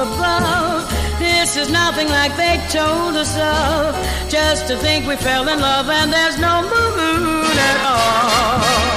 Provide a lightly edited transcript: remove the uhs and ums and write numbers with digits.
above. This is nothing like they told us of. Just to think we fell in love and there's no moon at all.